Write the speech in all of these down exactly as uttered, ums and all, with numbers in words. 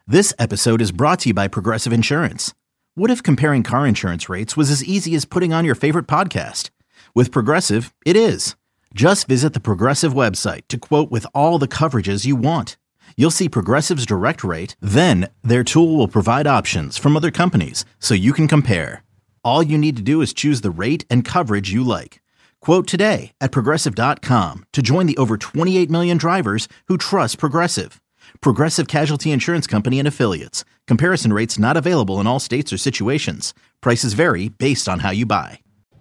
This episode is brought to you by Progressive Insurance. What if comparing car insurance rates was as easy as putting on your favorite podcast? With Progressive, it is. Just visit the Progressive website to quote with all the coverages you want. You'll see Progressive's direct rate, then their tool will provide options from other companies so you can compare. All you need to do is choose the rate and coverage you like. Quote today at progressive dot com to join the over twenty-eight million drivers who trust Progressive. Progressive Casualty Insurance Company and Affiliates. Comparison rates not available in all states or situations. Prices vary based on how you buy.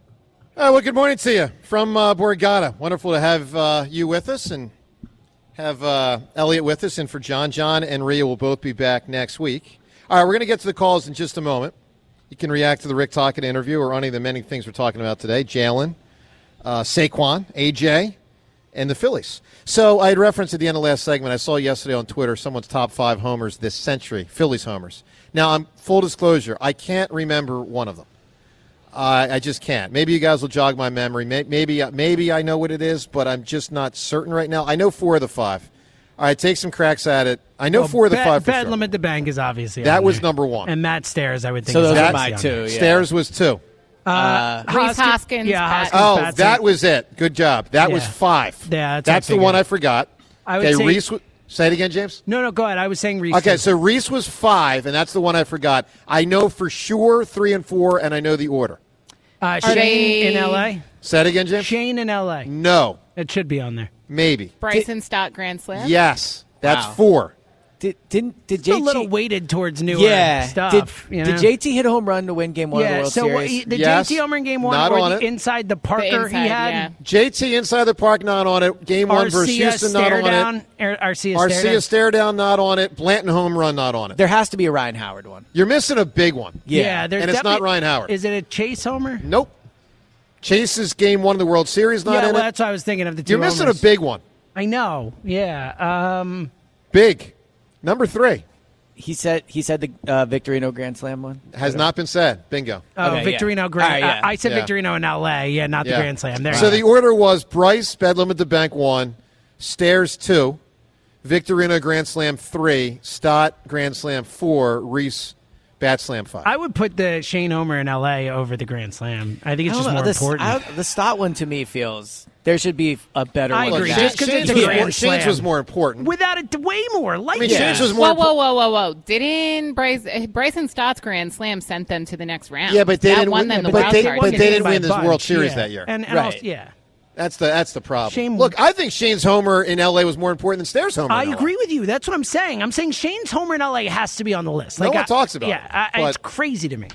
Uh, well, good morning to you from uh, Borgata. Wonderful to have uh, you with us and have uh, Elliot with us. And for John, John and Rhea will both be back next week. All right, we're going to get to the calls in just a moment. You can react to the Rick Tocchet interview or any of the many things we're talking about today. Jalen, uh, Saquon, A J, and the Phillies. So I had referenced at the end of last segment, I saw yesterday on Twitter someone's top five homers this century, Phillies homers. Now, I'm full disclosure, I can't remember one of them. Uh, I just can't. Maybe you guys will jog my memory. Maybe, maybe I know what it is, but I'm just not certain right now. I know four of the five. All right, take some cracks at it. I know well, four of the bad, five for Bad sure. Limit the Bank is obviously That was there. number one. And Matt Stairs, I would think. So is those are obviously my on two. there. Yeah. Stairs was two. Uh, Rhys Hoskins, Yeah, Pat. Hoskins, Oh, Pat's that it. was it. Good job. That Yeah. was five. Yeah, that's that's what I the one figured. I forgot. I would okay, say- Reese. Say it again, James. No, no, go ahead. I was saying Reese. Okay, so Reese was five, and that's the one I forgot. I know for sure three and four, and I know the order. uh, Are Shane they- in L A. Say it again, James. Shane in L A. No, It should be on there. maybe. Bryson Stott Grand Slam. Yes, that's Wow. four. Did didn't did It's a J T little weighted towards newer yeah stuff. Did, you did know? J T hit a home run to win Game One of the Yeah, World so what, Series? the Yes. J T homer in game one Not or on the it. inside the Parker The inside, he had? yeah. J T inside the park, not on it. Game one versus Arcia Houston, not stare on down. it. Ar- Arcia stare Arcia down. stare down, not on it. Blanton home run, not on it. There has to be a Ryan Howard one. You're missing a big one. Yeah, there's And it's not definitely- Ryan Howard. Is it a Chase homer? Nope. Chase's game one of the World Series, not yeah, in well, it. that's what I was thinking of the two You're missing homers. a big one. I know. Yeah. Um, Big. Number three. He said he said the uh, Victorino Grand Slam one. Has not been said. Bingo. oh, Okay, yeah. Victorino Grand. All right, yeah. I, I said Yeah. Victorino in L A. Yeah, not Yeah. the Grand Slam. There. So you the go. order was Bryce, Bed Limit the Bank one, Stairs two, Victorino Grand Slam three, Stott Grand Slam four, Reese Bat Slam five. I would put the Shane Homer in L A over the Grand Slam. I think it's I just don't know, more the, important. I, the Stott one to me feels there should be a better I one. agree. than Just that. 'cause it's Shane's a was, Grand more, Shane's Slam. was more important. Without it, way more. Like I mean, yeah. Shane's was more Whoa, whoa, important. whoa, whoa, whoa! Didn't Bryce, Bryson Stott's Grand Slam sent them to the next round? Yeah, but they that didn't won win- them the but wild they- card. but they didn't by win this bunch, World Series yeah. that year. And, and Right. also, yeah. That's the that's the problem. Shane- Look, I think Shane's homer in L A was more important than Stairs' homer. I in L A. agree with you. That's what I'm saying. I'm saying Shane's homer in L A has to be on the list. No Like, one I- talks about yeah, it, I, but- it's crazy to me.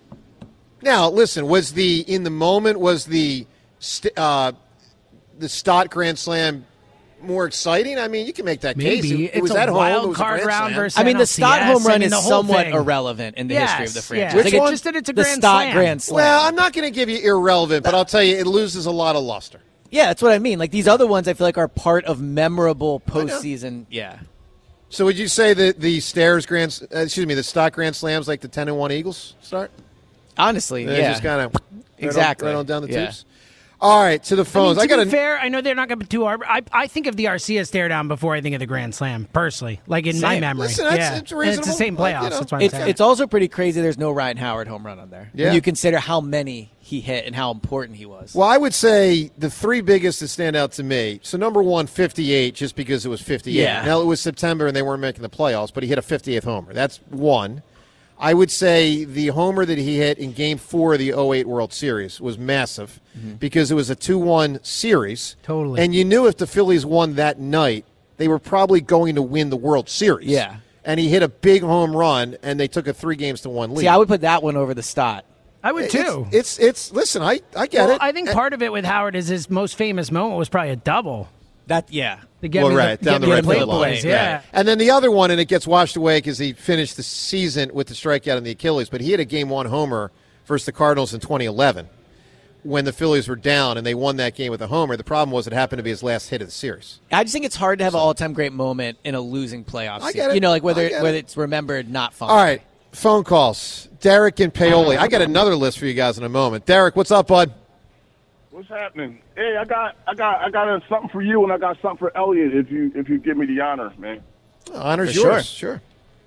Now, listen, was the in the moment was the st- uh, the Stott Grand Slam more exciting? I mean, you can make that case. Maybe It, it it's was a at home. wild It was a card Grand round Slam. versus I mean, the N L C S. Stott home I run mean, is the whole somewhat thing. irrelevant in the Yes, history of the yeah. franchise. Which Like, it's one? Just that it's a the Grand Stott Slam. Grand Slam. Well, I'm not going to give you irrelevant, but I'll tell you, it loses a lot of luster. Yeah, that's what I mean. Like these other ones, I feel like are part of memorable postseason. Yeah, So, would you say that the Stairs Grand, uh, excuse me, the Stott Grand Slams like the ten and one Eagles start? honestly, They yeah, just kind of Exactly. right on down the Yeah. tubes. All right, to the I mean, phones. to I, got be a fair, I know they're not going to be too hard. I, I think of the Arcia stare down before I think of the Grand Slam, personally. Like in my Same. memory. Listen, that's- yeah. it's And it's the reasonable. same Like, playoffs. you know. That's what I'm It's saying. it's also pretty crazy. There's no Ryan Howard home run on there. Yeah. When you consider how many he hit and how important he was. Well, I would say the three biggest that stand out to me. So, number one, fifty-eight, just because it was fifty-eight. Yeah. Now, it was September and they weren't making the playoffs, but he hit a fifty-eighth homer. That's one. I would say the homer that he hit in Game four of the oh eight World Series was massive Mm-hmm. because it was a two one series. Totally. And you knew if the Phillies won that night, they were probably going to win the World Series. Yeah. And he hit a big home run, and they took a three games to one lead. See, I would put that one over the Stott. I would too. It's, it's, it's listen, I, I get well, it. I think And- part of it with Howard is his most famous moment was probably a double. That yeah. To get well, me right, the, down get the me right plate field line. boys, yeah. Right. And then the other one, and it gets washed away because he finished the season with the strikeout in the Achilles, but he had a game one homer versus the Cardinals in twenty eleven when the Phillies were down, and they won that game with a homer. The problem was it happened to be his last hit of the series. I just think it's hard to have an all-time great moment in a losing playoff I season. get it. You know, like whether I get whether it. it's remembered, not fun. All right, phone calls. Derek and Paoli. I got another list for you guys in a moment. Derek, what's up, bud? What's happening? Hey, I got, I got, I got a, something for you, and I got something for Elliot. If you, if you give me the honor, man. Honor's For yours. Sure.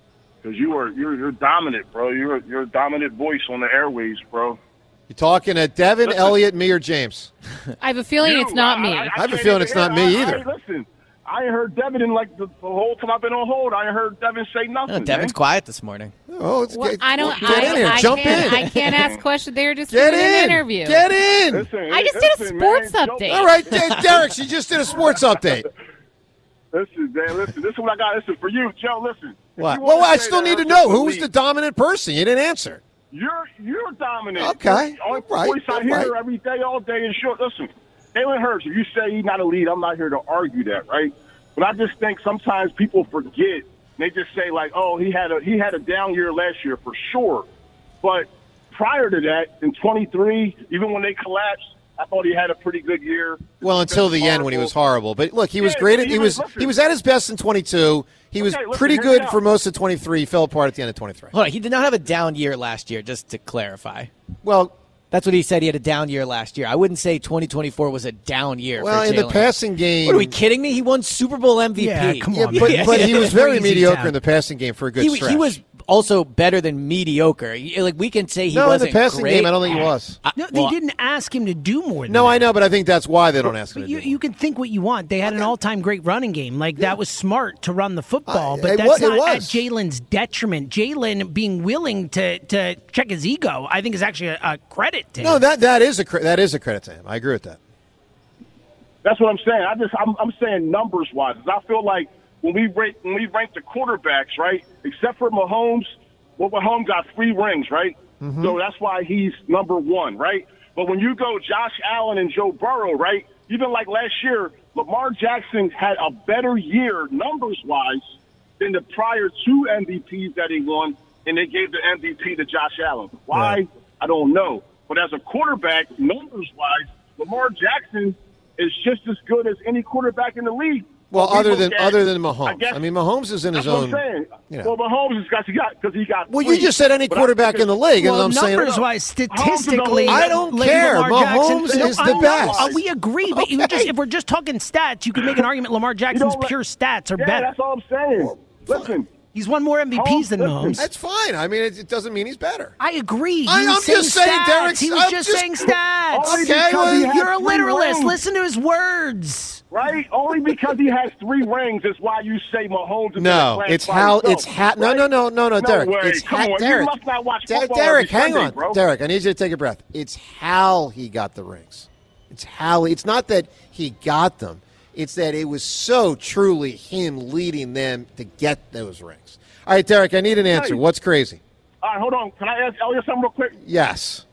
because you are you're you're dominant, bro. You're you're a dominant voice on the airways, bro. You talking to Devin, Listen. Elliott, me, or James? I have a feeling You, it's not I, me. I, I, I have a can't feeling even it's not hear- me I- either. I, listen, I ain't heard Devin in like the, the whole time I've been on hold. I ain't heard Devin say nothing. No, Devin's man. quiet this morning. Oh, it's Well, get, I don't. Get I, in here. I Jump can't, in. I can't ask questions. They're just Get doing in. an interview. Get in. Listen, I just did a listen, sports man, update. All right, D- Derek, she just did a sports update. Listen, Dan, listen. This is what I got. Listen, for you, Joe, listen. If What? you wanna Well, I say still that need to I'm know just who's elite, the dominant person. You didn't answer. You're you're dominant. Okay, The only all right, voice I all hear right. every day, all day is short. Listen, Jalen Hurts. If you say he's not elite, I'm not here to argue that, right? But I just think sometimes people forget. They just say like, "Oh, he had a he had a down year last year for sure," but prior to that, in twenty-three, even when they collapsed, I thought he had a pretty good year. Well, until the end when he was horrible. But look, he was Yeah, great. but At, he even- was listen. he was at his best in twenty-two. He was Okay, listen, pretty hear good me for out. most of twenty-three. He fell apart at the end of twenty-three. Hold on, he did not have a down year last year, just to clarify. Well, That's what he said. He had a down year last year. I wouldn't say twenty twenty-four was a down year well, for in the Jalen. passing game. What, are we kidding me? He won Super Bowl M V P. Yeah, come Yeah, on, but, man. but he was very Crazy mediocre town. in the passing game for a good He, stretch. he was also better than mediocre. He- Like we can say he no, in wasn't the passing great. game, I don't think he was. I- No, well, they didn't ask him to do more than No, that. I know, but I think that's why they don't ask him But to you, do it. you can think what you want. They had an all-time great running game. Like, that was smart to run the football, Uh, but it that's wa- it not at was. Jalen's detriment. Jalen being willing to, to check his ego, I think, is actually a, a credit to him. No, that that is a cre- that is a credit to him. I agree with that. That's what I'm saying. I just I'm, I'm saying numbers wise. I feel like when we rank when we rank the quarterbacks, right, except for Mahomes, well, Mahomes got three rings, right? Mm-hmm. So that's why he's number one, right? But when you go Josh Allen and Joe Burrow, right? Even like last year, Lamar Jackson had a better year numbers wise than the prior two M V Ps that he won, and they gave the M V P to Josh Allen. Why? Right. I don't know. But as a quarterback, numbers wise, Lamar Jackson is just as good as any quarterback in the league. Well, But we other look than at- other than Mahomes, I, guess- mean, Mahomes is in his that's own. what I'm saying. You know. Well, Mahomes has got he got because he got. Well, you three. just said any But I quarterback think in the it's- league, and Well, I'm saying numbers-wise, statistically, I don't like care. Lamar Jackson- Mahomes No, is I- the best. uh, we agree, but you just, if we're just talking stats, you could make an argument Lamar Jackson's don't let- pure stats are Yeah, better. that's all I'm saying. Listen, He's won more M V Ps Mahomes, than listen. Mahomes. That's fine. I mean, it, it doesn't mean he's better. I agree. He I- was I'm saying just saying, stats. Derek, He was I'm just just- saying stats. Only Okay, because well, he has You're a three literalist. rings, Listen to his words. right? Only because he has three rings is why you say Mahomes is in No, the class it's by how himself, it's ha- no right? no no no no Derek. way. It's Come ha- on, Derek. you must not watch De- football Derek, every hang Sunday, on, bro. Derek. I need you to take a breath. It's how he got the rings. It's how. It's not that he got them. It's that it was so truly him leading them to get those rings. All right, Derek. I need an answer. Hey. What's crazy? All right, hold on. Can I ask Elliot something real quick? Yes.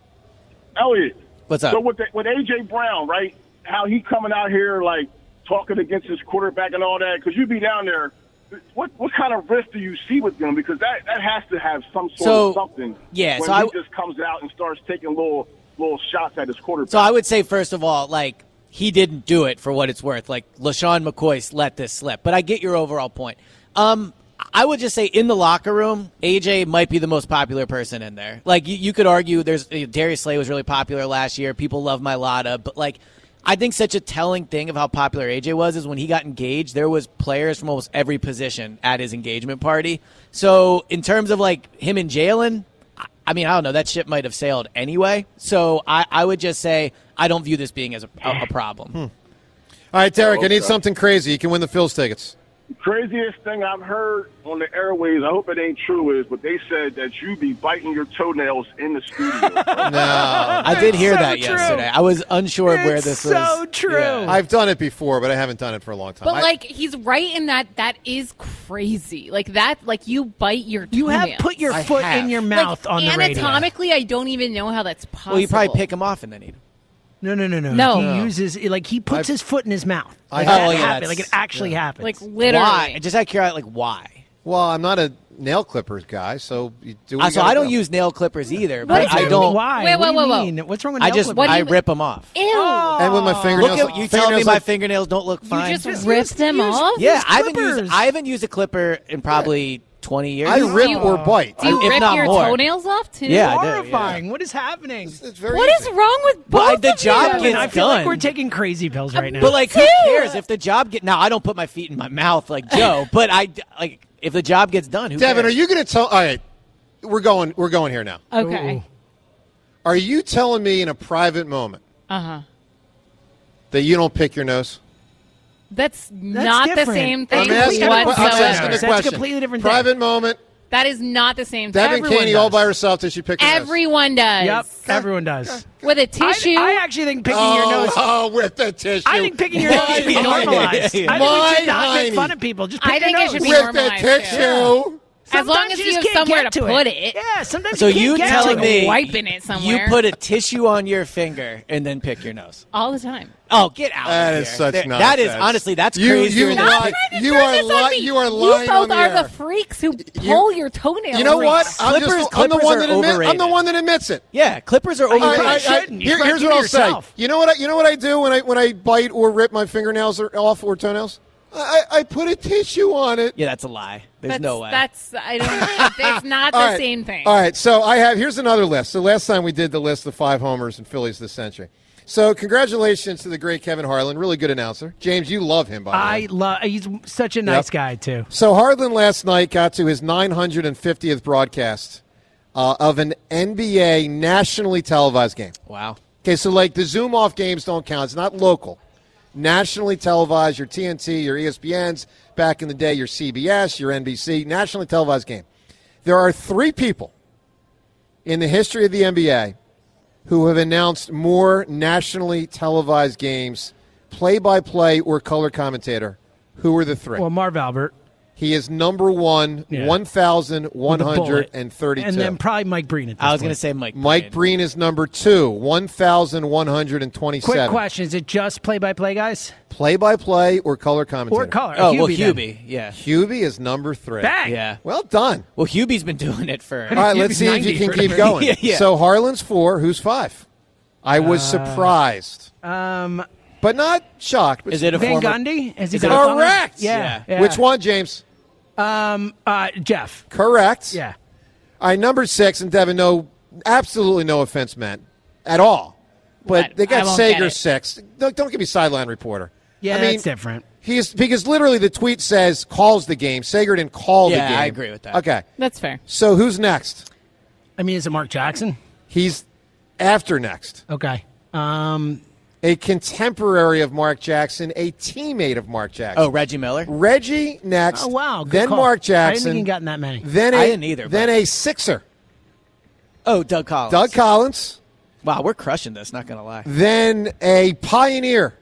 Elliot. What's up? So with the, with A J Brown, right? How he coming out here like talking against his quarterback and all that? Because you be down there. What what kind of risk do you see with them? Because that, that has to have some sort So, of something. yeah, When so he I- just comes out and starts taking little little shots at his quarterback. So I would say, first of all, like, he didn't do it for what it's worth. Like, LaShawn McCoy let this slip. But I get your overall point. Um, I would just say in the locker room, A J might be the most popular person in there. Like, you, you could argue there's uh, Darius Slay was really popular last year. People love Mailata. But, like, I think such a telling thing of how popular A J was is when he got engaged, there was players from almost every position at his engagement party. So in terms of, like, him and Jalen, I mean, I don't know. That ship might have sailed anyway. So I, I would just say I don't view this being as a, a, a problem. Hmm. All right, Derek. I need Okay. something crazy. You can win the Phil's tickets. Craziest thing I've heard on the airways, I hope it ain't true, is but they said that you be biting your toenails in the studio. No, I did hear so that true. yesterday. I was unsure of where It's this was. so true. Yeah. I've done it before, but I haven't done it for a long time. But I- like he's right in that that is crazy. Like that like you bite your You have toenails. put your I foot have. in your like, mouth on the radio. anatomically I don't even know how that's possible. Well, you probably pick him off and then eat him. No, no, no, no. No. He No. uses like he puts I've- his foot in his mouth. I Like have. that Oh, yeah, happened. that's- Like it actually happens. like literally. Why? Just out of curiosity, like why? well, I'm not a nail clippers guy, so you do. What Uh, you so gotta I don't do. use nail clippers either, What but is I it? don't. Why? Wait, what do whoa, you whoa, whoa. mean? What's wrong with I nail just clippers? I do you- rip them off. Ew. And with my Look fingernails, at you telling me fingernails my like- fingernails don't look fine. just Just rip use- them use- off? yeah, use I haven't clippers. used I haven't used a clipper in probably twenty years. I rip you- or bite. Do you if rip not your more. toenails off too? Yeah, I do, Horrifying. What is happening? It's very What is easy. wrong with both But the of job you? gets I feel done. like we're taking crazy pills right now. But like, who too. cares if the job get? Now I don't put my feet in my mouth like Joe, but I like if the job gets done, who Devin, cares? are you going to tell? All right, we're going. We're going here now. Okay. Ooh. Are you telling me in a private moment Uh huh. that you don't pick your nose? That's, not different. the same That's thing I'm asking, a, que- I'm whatsoever. asking a That's a question. completely different thing. Private moment. That is not the same thing. Devin Everyone Caney all does. by herself. Does she pick her nose? Everyone does. Yep, everyone does. With a I, tissue. I actually think picking Oh, your nose. oh, with the tissue. I think picking your nose should be My normalized. Heiny. I think we should not My make fun Heiny. of people. Just pick I your think it nose. should be with the normalized, tissue. too. As Sometimes long as you just have can't somewhere get to to put it. it. Yeah, sometimes So you you can't get telling to like it. me wiping it somewhere. you put a tissue on your finger and then pick your nose? all the time. Oh, get out That of is here. such There- nonsense. That is honestly, that's You- crazy. you lie- You are li- you are lying You both on the are air. the freaks who pull your toenails. You know what? Freaks. I'm, Clippers- just, I'm the Clippers one are that admit, I'm the overrated. one that admits it. Yeah, Clippers are I- overrated. I- I- shouldn't. You here- gotta here's keep what it I'll yourself. say. You know what? I, you know what I do when I when I bite or rip my fingernails or, off or toenails? I, I put a tissue on it. yeah, that's a lie. There's That's, no way. That's I don't. It's not the All right. same thing. All right, so I have here's another list. So last time we did the list of five homers and Phillies this century. So congratulations to the great Kevin Harlan, really good announcer. James, you love him, by the I way. love. He's such a nice Yep. guy too. So Harlan last night got to his nine hundred fiftieth broadcast uh, of an N B A nationally televised game. wow. Okay, so like the Zoom off games don't count. It's not local. Nationally televised, your T N T, your E S P Ns, back in the day, your C B S, your N B C, nationally televised game. There are three people in the history of the N B A who have announced more nationally televised games, play-by-play or color commentator. Who are the three? Well, Marv Albert, He is number one, Yeah. one thousand one with a bullet. hundred thirty-two. and then probably Mike Breen. At this I was going point. to say Mike. Mike Breen. Breen is number two, one thousand one hundred twenty-seven. Quick question: is it just play-by-play guys Play-by-play or color commentator? or color? Oh, well, Hubie then. Hubie. Yeah. Hubie is number three. Bang. Yeah. Well done. Well, Hubie's been doing it for. All right, let's Hubi's see if you ninety can for keep sure. going. Yeah, yeah. So Harlan's four. Who's five? I was Uh, surprised, Um, but not shocked. But Is it a Van former? Gundy? Has he Is got it a a- thumb? Correct. Yeah. yeah. Which one, James? Um, uh, Jeff. Correct. Yeah. All right, number six, and Devin, no, absolutely no offense meant at all. But But they I got won't get Sager it. six. Don't, don't give me sideline reporter. Yeah, I mean, that's different. He's because literally the tweet says calls the game. Sager didn't call Yeah, the game. I agree with that. Okay, That's fair. so who's next? I mean, is it Mark Jackson? He's after next. Okay. Um, A contemporary of Mark Jackson, a teammate of Mark Jackson. Oh, Reggie Miller. Reggie next. oh wow. Good then call. Mark I didn't Jackson. think he gotten that many. Then a, I didn't either, Then but- a Sixer, Oh, Doug Collins. Doug Collins. Wow, we're crushing this. Not gonna lie. Then a Pioneer.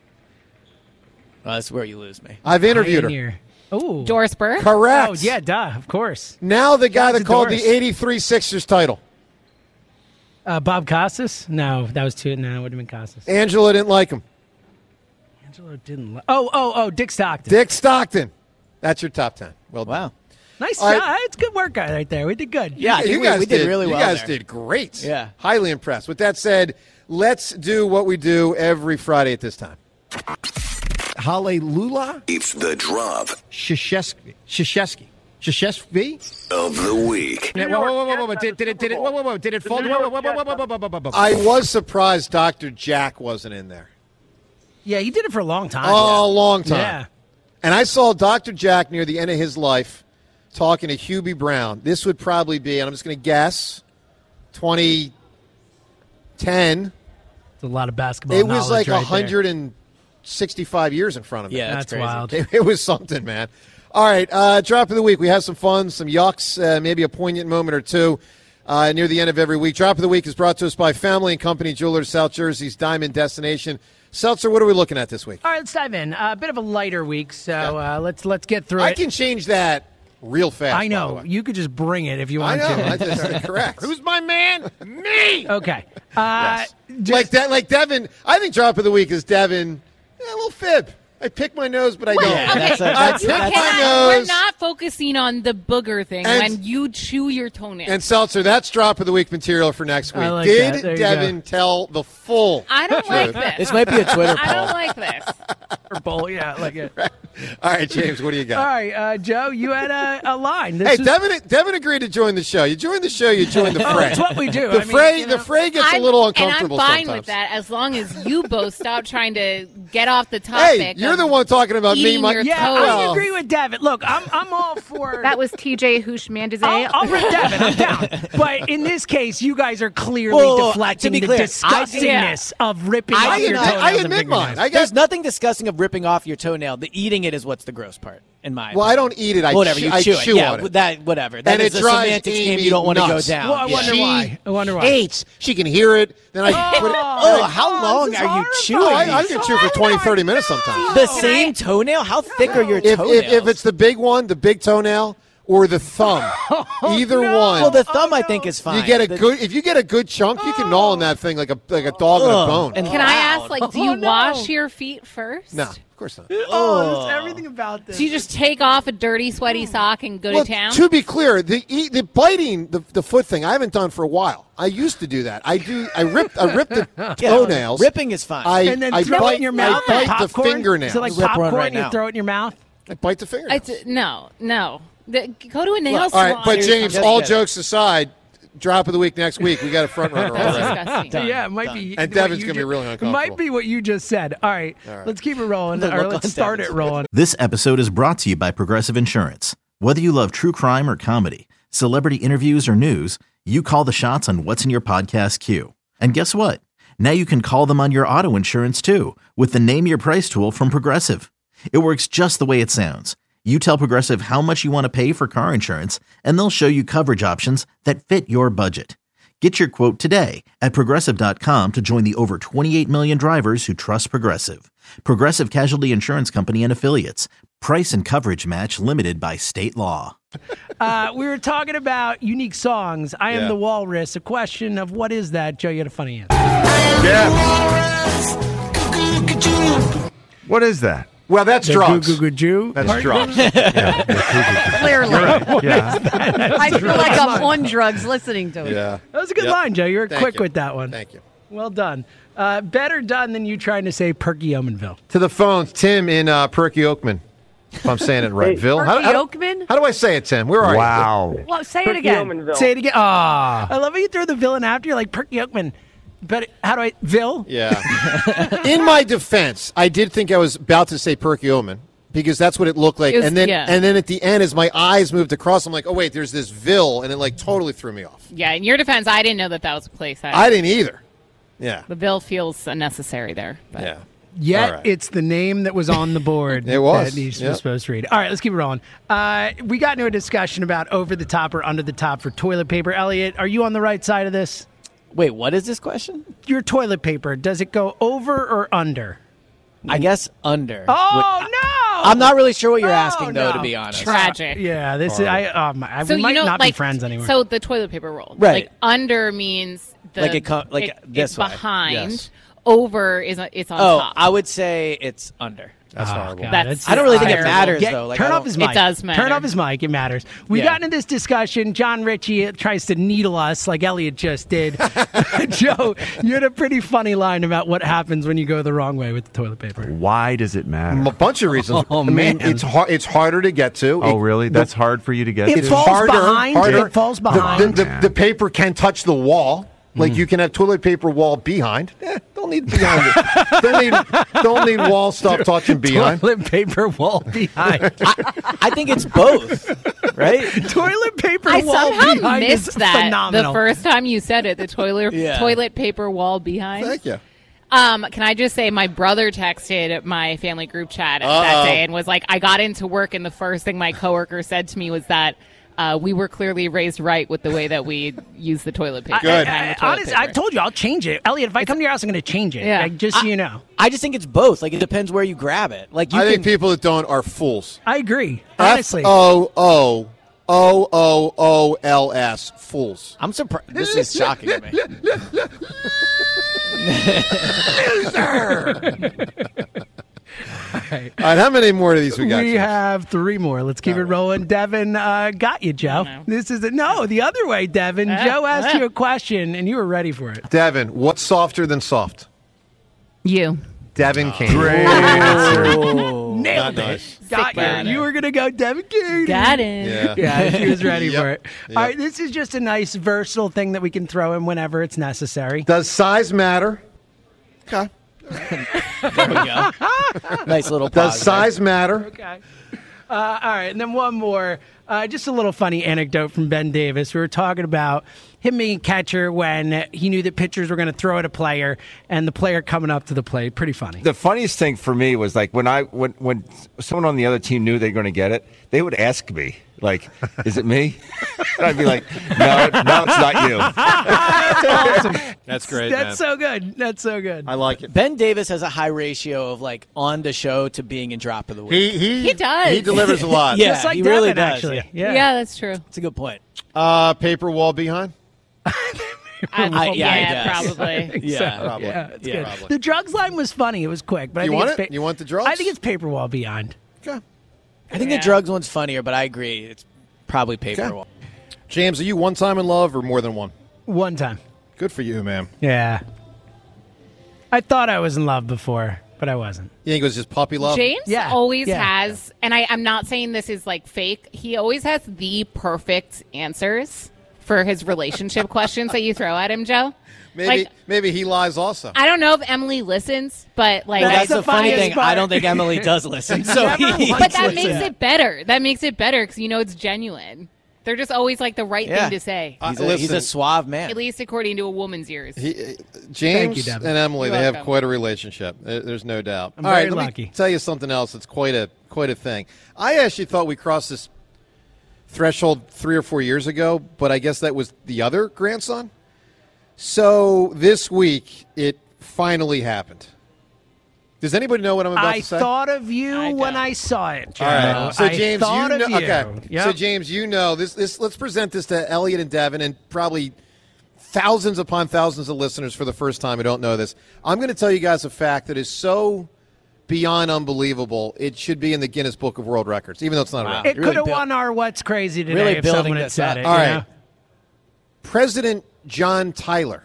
Well, that's where you lose me. I've interviewed her. Pioneer. Ooh. Doris Burke. Correct. Oh yeah, duh. Of course. Now the guy Shout out that to called Doris. the eighty-three Sixers title. Uh, Bob Costas? No, that was two. No, it would have been Costas. Angela didn't like him. Angelo didn't. Li- oh, oh, oh, Dick Stockton. Dick Stockton. That's your top ten. Well done. Wow. Nice All right. job. It's good work right there. We did good. Yeah, I think you we, guys we did, really well You guys there. did great. Yeah. Highly impressed. With that said, let's do what we do every Friday at this time. Hallelujah. It's the drop Shashesky. Shashesky. Shashesky? of the week. Whoa, whoa, whoa, whoa, whoa. Did, did it, did it, whoa, whoa, whoa. Did it fall? Whoa, whoa, whoa, whoa, whoa, whoa, whoa, whoa, whoa. I was surprised Doctor Jack wasn't in there. Yeah, he did it for a long time. Oh, a long time. Yeah. And I saw Doctor Jack near the end of his life talking to Hubie Brown. This would probably be, and I'm just going to guess, twenty ten. It's a lot of basketball. It was like knowledge right one hundred sixty-five years in front of me. Yeah, that's, That's crazy. wild. It, it was something, man. All right, uh, drop of the week. We have some fun, some yucks, uh, maybe a poignant moment or two uh, near the end of every week. Drop of the week is brought to us by Family and Company Jewelers, South Jersey's Diamond Destination. Seltzer, what are we looking at this week? All right, let's dive in. A bit of a lighter week, so uh, let's let's get through I it. can change that real fast. I by the know way. you could just bring it if you I want know. to. I just, correct. Who's my man? Me! Okay. Uh, Yes. like that, like Devin. I think drop of the week is Devin. Yeah, a little fib. I pick my nose, but I don't. Yeah, Okay, that's a- I that's- pick that's- my Cannot- we're nose. not focusing on the booger thing And- when you chew your toenails. And Seltzer, that's drop of the week material for next week. I like Did that. There you Devin tell the full? I don't like truth? this. This might be a Twitter I poll. don't like this. or bowl, yeah, like it. All right, James, what do you got? All right, uh, Joe, you had a, a line. This Hey, was- Devin, Devin agreed to join the show. You join the show, you join the Oh, fray. that's what we do. The I mean, fray, you know. the fray gets a I'm- little uncomfortable and I'm fine sometimes. with that as long as you both stop trying to get off the topic. Hey, you're of the one talking about me. eating My, your Yeah, toes. I Well, agree with Devin. Look, I'm I'm all for That was T J Houshmandzadeh. I'll, I'll rip Devin. I'm down. But in this case, you guys are clearly Whoa, whoa, whoa. deflecting To be the clear, I- disgustingness of ripping I off your admit- toenails I and admit fingernails. mine. I There's got. nothing disgusting of ripping off your toenail. The eating it is what's the gross part, in my Well, I don't eat it. I whatever chew, you I chew, chew it. Yeah, on it. that whatever. That And is it a drives semantics game Amy you don't want to go nuts. down. Well, I Yeah. wonder She why. I wonder why. hates. She can hear it. Then I put it. Oh, how long this are you is chewing? Oh, I, I these? can chew for twenty, thirty minutes sometimes. The same toenail? How thick are your If, toenails? if, if it's the big one, the big toenail, or the thumb, either no. one. well, the thumb I think is fine. you get a The- good. If you get a good chunk, you can gnaw on that thing like a like a dog on a Ugh. bone. And Can I loud. ask, like, do you Oh, no. wash your feet first? no, of course not. Oh, there's everything about this. So you just take off a dirty, sweaty sock and go Well, to town? to be clear, the e- the biting the, the foot thing I haven't done for a while. I used to do that. I do. I rip I rip the Yeah, toenails. Ripping is fine. I and then I throw bite, it in your mouth I like bite the popcorn? fingernails. So like Rip one popcorn, right you now. throw it in your mouth? I bite the fingernails. It's, no, no. The, go to a nail All salon. right, but James, Just all get it. jokes aside, drop of the week next week. We got a front runner That's already. disgusting. Done. Yeah, it might Done. be. And what Devin's you gonna be ju- really It uncomfortable. might be what you just said. All right, right. let's keep it rolling, The or look let's on start Devin's it rolling. This episode is brought to you by Progressive Insurance. Whether you love true crime or comedy, celebrity interviews or news, you call the shots on what's in your podcast queue. And guess what? Now you can call them on your auto insurance too with the Name Your Price tool from Progressive. It works just the way it sounds. You tell Progressive how much you want to pay for car insurance, and they'll show you coverage options that fit your budget. Get your quote today at Progressive dot com to join the over twenty-eight million drivers who trust Progressive. Progressive Casualty Insurance Company and Affiliates. Price and coverage match limited by state law. Uh, we were talking about unique songs. I am Yeah. the walrus. A question of what is that? Joe, you had a funny answer. What is that? Well, that's The drugs. Goo Goo Goo Jew. That's Or- drugs. Clearly. Yeah. I feel like I'm on drugs listening to it. Yeah. That was a good Yep. line, Joe. You were Thank quick you. with that one. Thank you. Well done. Uh, better done than you trying to say Perky Omenville. To the phone, Tim in uh, Perky Oakman. If I'm saying it right, Vil. Perky how, how, Oakman? how do I say it, Tim? Where are you? Wow. Well, say it again. Say it again. Ah, I love how you throw the villain after. You're like Perky Oakman. But how do I Vil? Yeah. In my defense, I did think I was about to say Perky Oman because that's what it looked like, It was- and then yeah. and then at the end, as my eyes moved across, I'm like, oh wait, there's this Vil, and it like totally threw me off. Yeah, in your defense, I didn't know that that was a place. I, I didn't either. Yeah. the bill feels unnecessary there. But. Yeah. Yet All right. it's the name that was on the board. It was, that he's yep. supposed to read. All right, let's keep it rolling. Uh, we got into a discussion about over the top or under the top for toilet paper. Elliot, are you on the right side of this? Wait, what is this question? Your toilet paper, does it go over or under? I guess under. Oh Would- no! I'm not really sure what you're Oh, asking, though, no. to be honest. Tragic. Yeah, this is I. Um, I So we might you know, not like, be friends anymore. So the toilet paper roll, Right. Like under means the Like it co- like it- this it's way. behind. Yes. Over is it's on Oh, top. I would say it's under. That's Oh, horrible. God, That's- I don't really think it terrible. matters, Get- though. Like, turn I off don't- his It mic. does matter. Turn off his mic. It matters. We Yeah. got into this discussion. John Ritchie tries to needle us like Elliot just did. Joe, you had a pretty funny line about what happens when you go the wrong way with the toilet paper. Why does it A matter? bunch of reasons. Oh, I mean, man. it's hard. It's harder to get to. Oh, It- really? the- That's hard for you to get It to? It's falls harder. behind. harder. It falls The- behind. The, the, the paper can touch the wall. Like you can have toilet paper wall behind. Eh, don't need behind it. Don't need don't need wall stuff touching behind. Toilet paper wall behind. I think it's both, right? Toilet paper I wall somehow behind is missed that phenomenal. the first time you said it. The toilet Yeah. toilet paper wall behind. Thank you. Um, can I just say my brother texted my family group chat Uh-oh. that day and was like, I got into work and the first thing my coworker said to me was that uh, we were clearly raised right with the way that we use the toilet paper. Good. behind the I, toilet honest, paper. I've told you I'll change it, Elliot. If I come to your house, I'm going to change it. Yeah. Like, just so you know. I just think it's both. Like, it depends where you grab it. Like, you I can, think people that don't are fools. I agree. Honestly, F O O O O O L S. Fools. I'm surprised. This is shocking to me. All right, how many more of these we got? we James? have three more. Let's keep it rolling. Devin uh, got you, Joe. know. This is a, no, the other way, Devin. Ah, Joe asked ah. you a question, and you were ready for it. Devin, what's softer than soft? You. Devin Kane. Great Nailed Not it. nice. Got Sick you. You were going to go Devin Kane. Got it. Yeah. Yeah, she was ready Yep. for it. Yep. All right, this is just a nice, versatile thing that we can throw in whenever it's necessary. Does size matter? Okay. There we go. Nice little Does pause size matter? Okay. Uh, all right, and then one more. Uh, just a little funny anecdote from Ben Davis. We were talking about him being a catcher when he knew that pitchers were going to throw at a player, and the player coming up to the plate. Pretty funny. The funniest thing for me was like when I when when someone on the other team knew they were going to get it, they would ask me like, "Is it me?" And I'd be like, "No, no, it's not you." Awesome. That's great. That's man. so good. That's so good. I like it. Ben Davis has a high ratio of like on the show to being in drop of the week. He he He does. He delivers a lot. Yeah, Just like he Devin, really does. actually. Yeah. Yeah. Yeah, that's true. It's a good point. Uh, paper wall behind. I, I- yeah, I yeah, guess. probably. Yeah. Probably. Yeah, it's Yeah. good. Probably. The drugs line was funny. It was quick, but I You think want it's it? You want the drugs? I think it's paper wall beyond. Okay. I think Yeah. the drugs one's funnier, but I agree. It's probably paper Okay. wall. James, are you one time in love or more than one? One time. Good for you, man. Yeah. I thought I was in love before, but I wasn't. You think it was just puppy love? James Yeah, always yeah. has, and I, I'm not saying this is like fake, he always has the perfect answers for his relationship questions that you throw at him, Joe. Maybe Like, maybe he lies also. I don't know if Emily listens, but like, That's That's the the funny funniest thing. part. I don't think Emily does listen. So Never he, once but that listened. makes it better. That makes it better because you know it's genuine. They're just always like the right Yeah. thing to say, he's, Uh, a, he's a listen. suave man. at least according to a woman's ears. He, uh, James you, Devin. and Emily, You're they have welcome. quite a relationship. There- There's no doubt. I'm All very right, let lucky. me tell you something else. That's quite a quite a thing. I actually thought we crossed this threshold three or four years ago, but I guess that was the other grandson. So this week, it finally happened. Does anybody know what I'm about I to say? thought of you I when don't. I saw it, Joe. All right. So I James, thought you of know. you. Okay. Yep. So James, you know this. This. Let's present this to Elliot and Devin, and probably thousands upon thousands of listeners for the first time who don't know this. I'm going to tell you guys a fact that is so beyond unbelievable. It should be in the Guinness Book of World Records, even though it's not Wow. a record. It Really could have built- won our What's Crazy today Really if building someone had this said up. it. All you right. know? President John Tyler,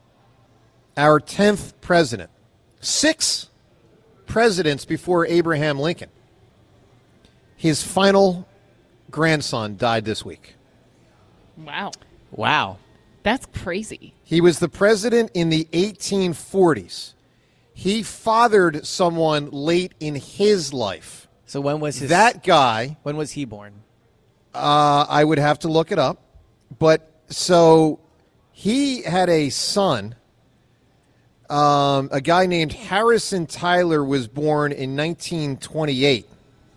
our tenth president, six presidents before Abraham Lincoln. His final grandson died this week. Wow, Wow. that's crazy. He was the president in the eighteen forties. He fathered someone late in his life. So when was his That guy, when was he born? uh, I would have to look it up. But so he had a son. Um, a guy named Harrison Tyler was born in nineteen twenty-eight.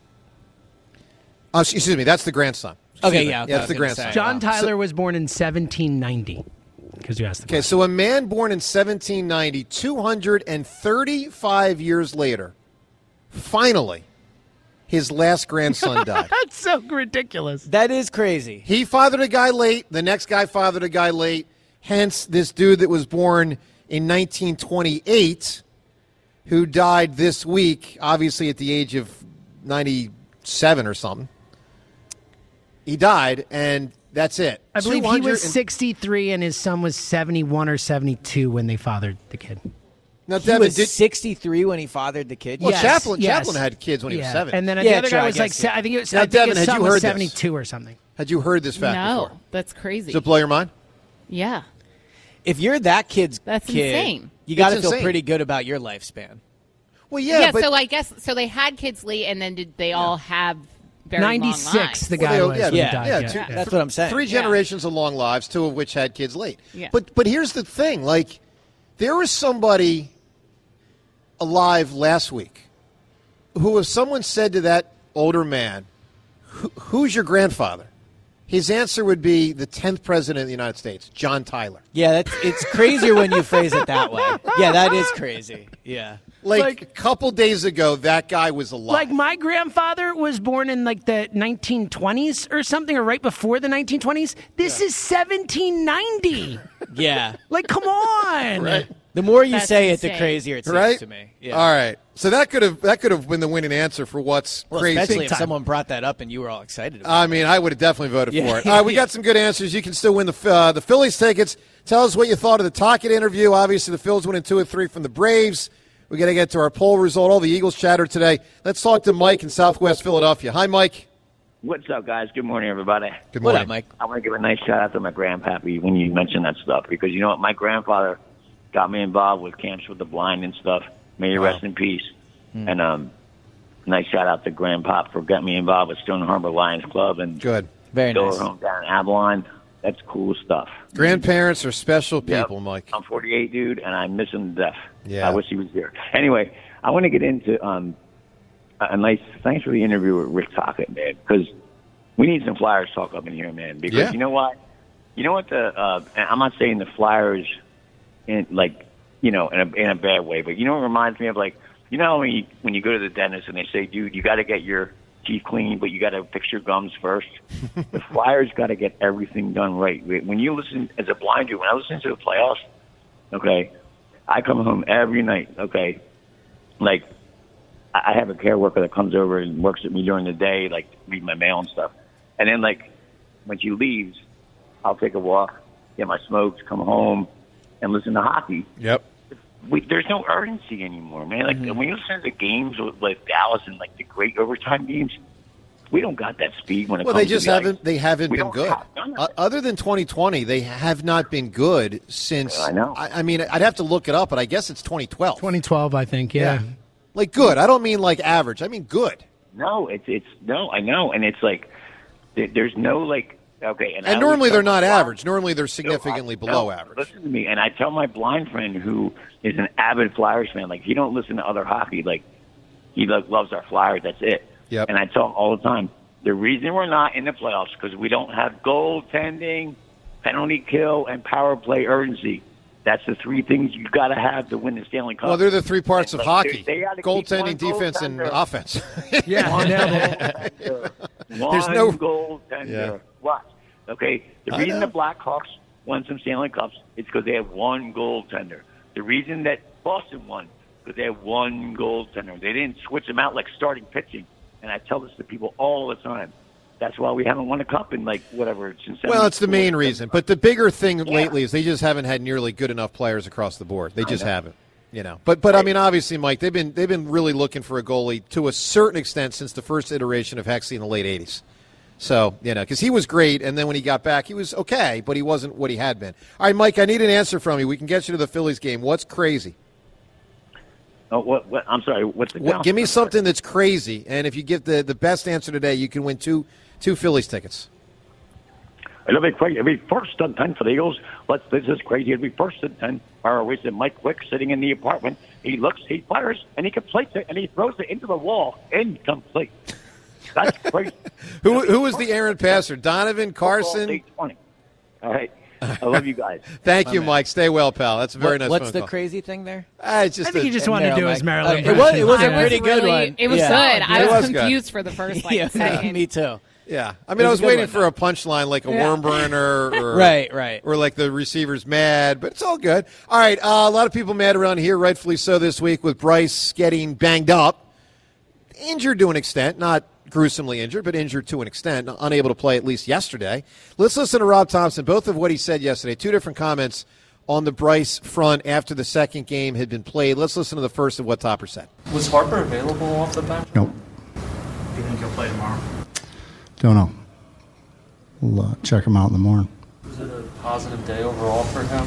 Oh, excuse me, that's the grandson. Excuse Okay, me. yeah, okay, that's I the was gonna grandson. say. John Wow. Tyler was born in seventeen ninety. Because you asked the Okay, question. so a man born in seventeen ninety, two hundred thirty-five years later, finally, his last grandson died. That's so ridiculous. That is crazy. He fathered a guy late. The next guy fathered a guy late. Hence, this dude that was born in nineteen twenty-eight, who died this week, obviously at the age of ninety-seven or something. He died, and that's it. I believe he two hundred was sixty-three and his son was seventy-one or seventy-two when they fathered the kid. Now, He Devin, was did, sixty-three when he fathered the kid. well, Yes, Chaplin, yes. Chaplin had kids when he was Yeah. seven. And then Yeah, the other true, guy I was like, guess, se- yeah. I think it was, Now, I think Devin, his had son you was heard this? seventy-two or something. Had you heard this fact No, before? that's crazy. Does it blow your mind? Yeah. If you're that kid's That's kid, insane. you got to It's feel insane. pretty good about your lifespan. Well, Yeah, yeah, but so I guess so they had kids late, and then did they all have very long ninety-six, lives? the Well, guy they- was yeah, when he yeah, died. yeah, Yeah, two- yeah. That's what I'm saying. Three Yeah. generations of long lives, two of which had kids late. Yeah. But but here's the thing: like, there was somebody alive last week who, if someone said to that older man, Who, "Who's your grandfather?" his answer would be the tenth president of the United States, John Tyler. Yeah, that's it's crazier when you phrase it that way. Yeah, that is crazy. Yeah. Like, Like- a couple days ago, that guy was alive. Like my grandfather was born in like the nineteen twenties or something, or right before the nineteen twenties. This is seventeen ninety. Yeah. Like, come on. right? The more you That's say it, the insane. crazier it seems Right? to me. Yeah. All right. So that could have that could have been the winning answer for what's Well, crazy. especially if time. someone brought that up and you were all excited about I mean, I would have definitely voted Yeah. for it. All right, we got some good answers. You can still win the uh, the Phillies tickets. Tell us what you thought of the Tocchet interview. Obviously, the Phils winning two or three from the Braves. We got to get to our poll result. All the Eagles chatter today. Let's talk to Mike in Southwest Philadelphia. Hi, Mike. What's up, guys? Good morning, everybody. Good morning. What up, Mike? I want to give a nice shout out to my grandpappy when you mention that stuff, because you know what? My grandfather got me involved with Camps with the Blind and stuff. May you Wow. rest in peace. Hmm. And um, nice shout out to Grandpop for getting me involved with Stone Harbor Lions Club and Good. Very Door nice. Home down in Avalon. That's cool stuff. Grandparents are special Yep. people, Mike. I'm forty-eight, dude, and I miss him to death. Yeah. I wish he was here. Anyway, I want to get into um, a nice. Thanks for the interview with Rick Tocchet, man, because we need some Flyers talk up in here, man. Because Yeah. you know what, you know what the. Uh, and I'm not saying the Flyers, in like, you know, in a in a bad way, but you know, it reminds me of like, you know, when you when you go to the dentist and they say, dude, you got to get your teeth clean, but you got to fix your gums first. The Flyers got to get everything done right. When you listen as a blind dude, when I listen to the playoffs, okay, I come home every night, okay, like I have a care worker that comes over and works with me during the day, like read my mail and stuff, and then like when she leaves, I'll take a walk, get my smokes, come home, and listen to hockey. Yep. We, there's no urgency anymore, man. Like Mm-hmm. when you listen to the games with like Dallas and like the great overtime games, we don't got that speed when it Well, comes they just to the haven't. ice. They haven't We been don't good. have none of Uh, it. other than twenty twenty, they have not been good since. I know. I, I mean, I'd have to look it up, but I guess it's twenty twelve. twenty twelve, I think. Yeah. Like good. I don't mean like average. I mean good. No, it's it's no, I know, and it's like there, there's no like okay, and, I And always normally tell they're my not blind- average. Normally they're significantly No, I- below no, average. Listen to me, and I tell my blind friend who is an avid Flyers fan, like he don't listen to other hockey, like he like, loves our Flyers. That's it. Yep. And I tell him all the time, the reason we're not in the playoffs because we don't have goaltending, penalty kill, and power play urgency. That's the three things you got to have to win the Stanley Cup. Well, they're the three parts of Like, hockey: they gotta keep one goaltending, defense, and goaltender. offense. Yeah. One Yeah. goaltender. There's One no- goaltender. Yeah. Watch. Okay, the I reason know. the Blackhawks won some Stanley Cups is because they have one goaltender. The reason that Boston won because they have one goaltender. They didn't switch them out like starting pitching. And I tell this to people all the time. That's why we haven't won a cup in like whatever since. Well, it's the main seventy-four. reason. But the bigger thing Yeah. lately is they just haven't had nearly good enough players across the board. They I just know. haven't. You know. But but I mean, obviously, Mike, they've been they've been really looking for a goalie to a certain extent since the first iteration of Hexie in the late eighties. So, you know, because he was great, and then when he got back, he was okay, but he wasn't what he had been. All right, Mike, I need an answer from you. We can get you to the Phillies game. What's crazy? Oh, what, what? I'm sorry. What's the What, count? give me something that's crazy, and if you give the, the best answer today, you can win two two Phillies tickets. It'll be crazy. It'll be first and ten for the Eagles. Let's. This is crazy. It'll be first and ten. Or we said Mike Wick sitting in the apartment. He looks, he fires, and he completes it, and he throws it into the wall. Incomplete. That's crazy. Who who was the errant passer? Donovan, Football, Carson? eight twenty. All right. I love you guys. Thank you, Mike. Stay well, pal. That's a very What- nice What's phone the call. crazy thing there? Ah, it's just I think a- he just wanted to do his Maryland Uh, it was, it was a impression. I pretty good really- one. It was Yeah. good. I It was, was good. confused for the first like Yeah, second. me too. Yeah, I It mean, I was was a good waiting one, for a punchline like a worm burner, or Right, right. or like the receiver's mad, but it's all good. All right, uh, a lot of people mad around here, rightfully so, this week with Bryce getting banged up, injured to an extent, not gruesomely injured, but injured to an extent, unable to play at least yesterday. Let's listen to Rob Thompson, both of what he said yesterday, two different comments on the Bryce front after the second game had been played. Let's listen to the first of what Topper said. Was Harper available off the bench? Nope. Do you think he'll play tomorrow? Don't know. We'll uh, check him out in the morning. Was it a positive day overall for him?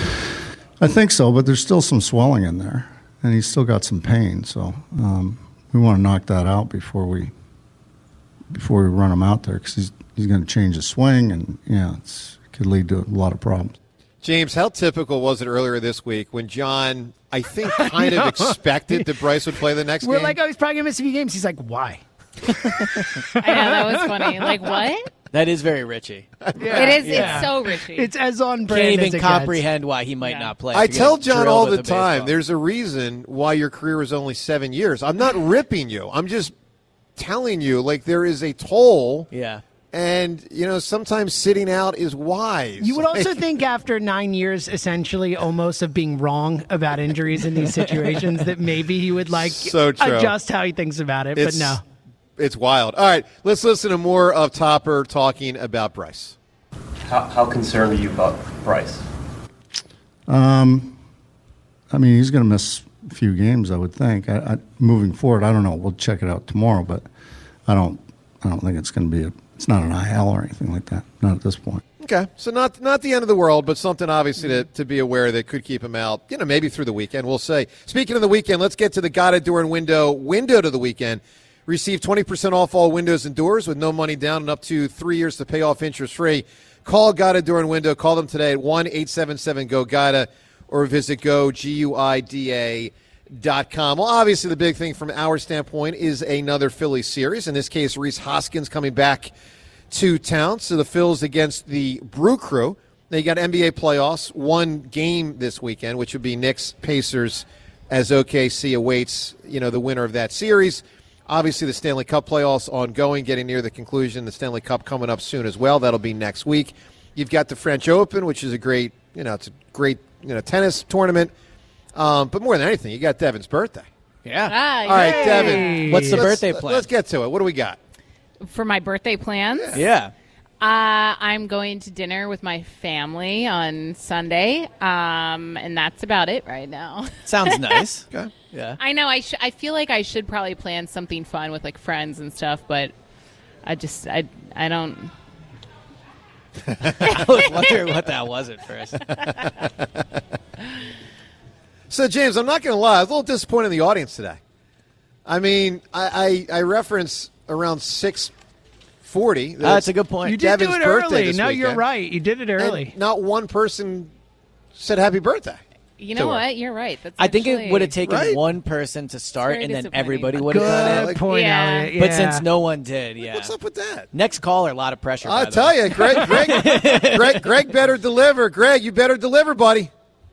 I think so, but there's still some swelling in there, and he's still got some pain. So um, we want to knock that out before we before we run him out there, because he's he's going to change his swing, and yeah, it's, it could lead to a lot of problems. James, how typical was it earlier this week when John, I think, kind of expected that Bryce would play the next We're game? like, oh, he's probably going to miss a few games. He's like, why? I know, that was funny. Like, what? That is very Richie. It is. Yeah. It's so Richie. It's as on brand Can't as even it comprehend why he might Yeah. not play. I If you're tell gonna John drill all with the a time, baseball. there's a reason why your career is only seven years. I'm not ripping you. I'm just telling you, like, there is a toll. Yeah. And, you know, sometimes sitting out is wise. You would also Like, think after nine years, essentially, almost of being wrong about injuries in these situations, that maybe he would, like, So true. adjust how he thinks about it. it's, But no. It's wild. All right, let's listen to more of Topper talking about Bryce. How, how concerned are you about Bryce? Um, I mean, he's going to miss few games, I would think. I, I, moving forward, I don't know. We'll check it out tomorrow, but I don't. I don't think it's going to be a. It's not an I L or anything like that. Not at this point. Okay, so not not the end of the world, but something obviously to, to be aware that could keep him out, you know, maybe through the weekend, we'll say. Speaking of the weekend, let's get to the Gotta Door and Window window to the weekend. Receive twenty percent off all windows and doors with no money down and up to three years to pay off interest-free. Call Gotta Door and Window. Call them today at one eight seven seven G O G A T A or visit go, G U I D A dot com. Well, obviously the big thing from our standpoint is another Phillies series. In this case, Rhys Hoskins coming back to town. So the Phils against the Brew Crew. They got N B A playoffs, one game this weekend, which would be Knicks Pacers as O K C awaits, you know, the winner of that series. Obviously the Stanley Cup playoffs ongoing, getting near the conclusion. The Stanley Cup coming up soon as well. That'll be next week. You've got the French Open, which is a great, you know, it's a great, you know, tennis tournament. Um, but more than anything, you got Devin's birthday. Yeah. Ah, All right, yay. Devin. What's the let's- birthday plan? Let's get to it. What do we got? For my birthday plans, Yeah. uh, I'm going to dinner with my family on Sunday, um, and that's about it right now. Sounds nice. Okay. Yeah. I know I sh- I feel like I should probably plan something fun with like friends and stuff, but I just I I don't. I was wondering what that was at first. So, James, I'm not going to lie. I was a little disappointed in the audience today. I mean, I, I, I reference around six forty. Uh, that's a good point. You did Devin's do it birthday early. this No, weekend. you're right. You did it early. And not one person said happy birthday. You to know her. what? You're right. That's I think actually- it would have taken Right? one person to start, very and then disappointing. everybody would have done Good it. like- point, Yeah. Elliot. But Yeah. since no one did, yeah. What's up with that? Next caller, a lot of pressure. I'll by the tell way. you, Greg, Greg, Greg, Greg better deliver. Greg, you better deliver, buddy.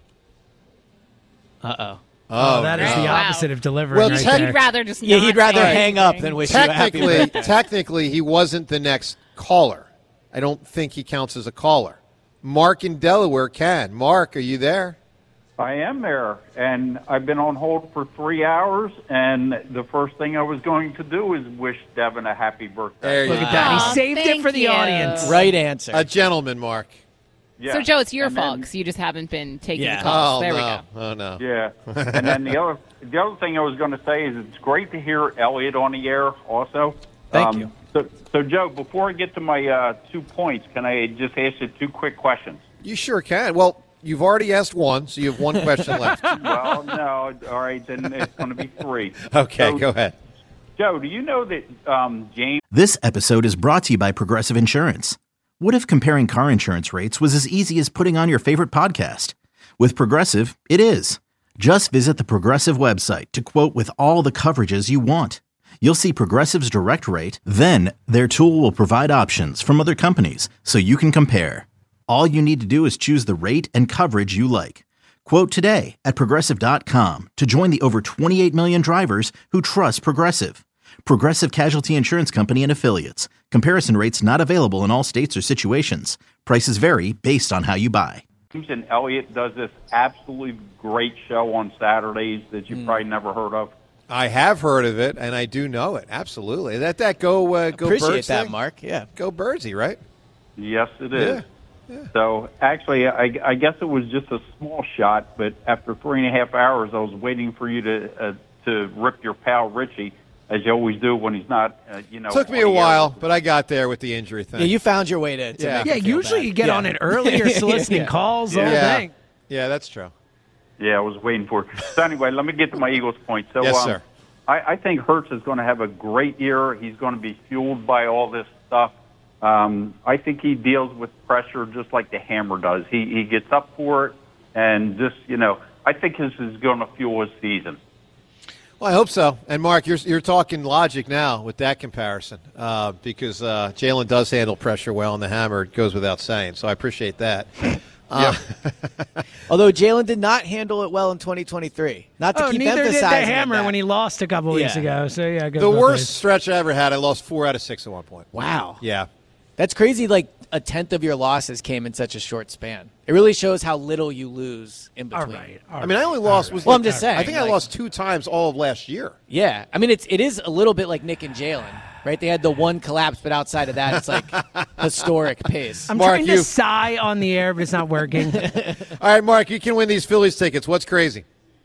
Uh-oh. Oh, that is no. the Wow. opposite of delivering. Well, right tech- there. He'd rather just Yeah, not he'd rather say hang up anything. than wish you a happy Technically, birthday. technically, he wasn't the next caller. I don't think he counts as a caller. Mark in Delaware can. Mark, are you there? I am there, and I've been on hold for three hours, and the first thing I was going to do is wish Devin a happy birthday. There you Look go. at that. He Aw, saved it thank for the you. audience. Right answer. A gentleman, Mark. Yeah. So, Joe, it's your And fault then- because you just haven't been taking Yeah. the calls. Oh, there we no. go. Oh, no. Yeah, and then the other the other thing I was going to say is it's great to hear Elliot on the air also. Thank you. So, so Joe, before I get to my uh, two points, can I just ask you two quick questions? You sure can. Well, you've already asked one, so you have one question left. Well, no, all right, then it's going to be three. Okay, So, go ahead. Joe, do you know that um, James? This episode is brought to you by Progressive Insurance. What if comparing car insurance rates was as easy as putting on your favorite podcast? With Progressive, it is. Just visit the Progressive website to quote with all the coverages you want. You'll see Progressive's direct rate, then their tool will provide options from other companies so you can compare. All you need to do is choose the rate and coverage you like. Quote today at Progressive dot com to join the over twenty-eight million drivers who trust Progressive. Progressive Casualty Insurance Company and Affiliates. Comparison rates not available in all states or situations. Prices vary based on how you buy. James and Elliot does this absolutely great show on Saturdays that you probably never heard of. I have heard of it, and I do know it. Absolutely. That that go uh, go Appreciate Birds that, thing? Mark. Yeah. Go Birdsy, right? Yes, it is. Yeah. So actually, I, I guess it was just a small shot, but after three and a half hours, I was waiting for you to uh, to rip your pal Richie, as you always do when he's not, uh, you know. Took me on a the air. while, but I got there with the injury thing. Yeah, you found your way to, to Yeah. make Yeah, him feel usually bad. you get Yeah. on it earlier, soliciting Yeah. calls, the Yeah. whole yeah. thing. Yeah, that's true. Yeah, I was waiting for it. So anyway, let me get to my Eagles point. So, Yes, um, sir. I, I think Hurts is going to have a great year. He's going to be fueled by all this stuff. Um, I think he deals with pressure just like the hammer does. He he gets up for it, and just you know, I think this is going to fuel his season. Well, I hope so. And Mark, you're you're talking logic now with that comparison, uh, because uh, Jalen does handle pressure well, and the hammer goes without saying. So I appreciate that. Uh, Although Jalen did not handle it well in twenty twenty-three. Not to Oh, keep neither did the emphasizing hammer that. when he lost a couple weeks Yeah. ago. So yeah, it goes the both worst ways. stretch I ever had, I lost four out of six at one point. Wow. Yeah. That's crazy. Like a tenth of your losses came in such a short span. It really shows how little you lose in between. All right. all I mean, I only lost. right. Was Well, like- I'm just saying, I think I like- lost two times all of last year. Yeah. I mean, it's it is a little bit like Nick and Jalen, right? They had the one collapse, but outside of that, it's like historic pace. I'm Mark, trying to you- sigh on the air, but it's not working. All right, Mark, you can win these Phillies tickets. What's crazy?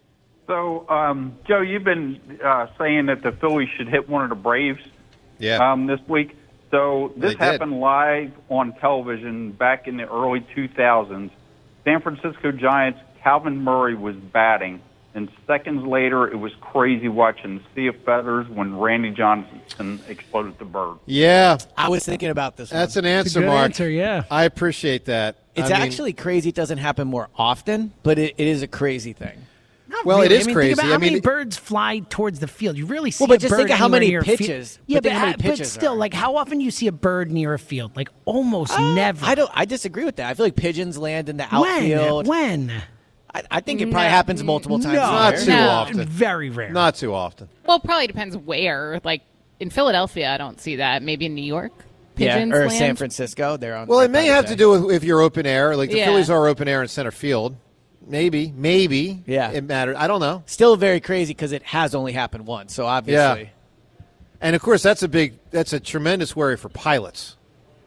So, um, Joe, you've been uh, saying that the Phillies should hit one of the Braves yeah. um, this week. So this happened live on television back in the early two thousands. San Francisco Giants, Calvin Murray was batting, and seconds later it was crazy watching Sea of Feathers when Randy Johnson exploded the bird. Yeah. I was thinking about this one. That's an answer, It's a good Mark. answer, yeah. I appreciate that. It's I mean, actually crazy. It doesn't happen more often, but it, it is a crazy thing. Not Well, it really. is I mean, crazy. Think about I how mean, many it- birds fly towards the field. You really see Well, but a just bird think of how anywhere many near a field. pitches. Yeah, But but, think how many uh, but pitches still, are. like, how often do you see a bird near a field? Like, almost never. I don't. I disagree with that. I feel like pigeons land in the outfield. When? When? I, I think it probably happens multiple times. No, a Not year. too No. often. Very rare. Not too often. Well, probably depends where. Like in Philadelphia, I don't see that. Maybe in New York, Yeah, pigeons or land. San Francisco. They're on. Well, it I'd may probably have say. to do with if you're open air. Like the Yeah. Phillies are open air in center field. Maybe, maybe. Yeah. It matters. I don't know. Still very crazy because it has only happened once. So obviously, And of course, that's a big, that's a tremendous worry for pilots.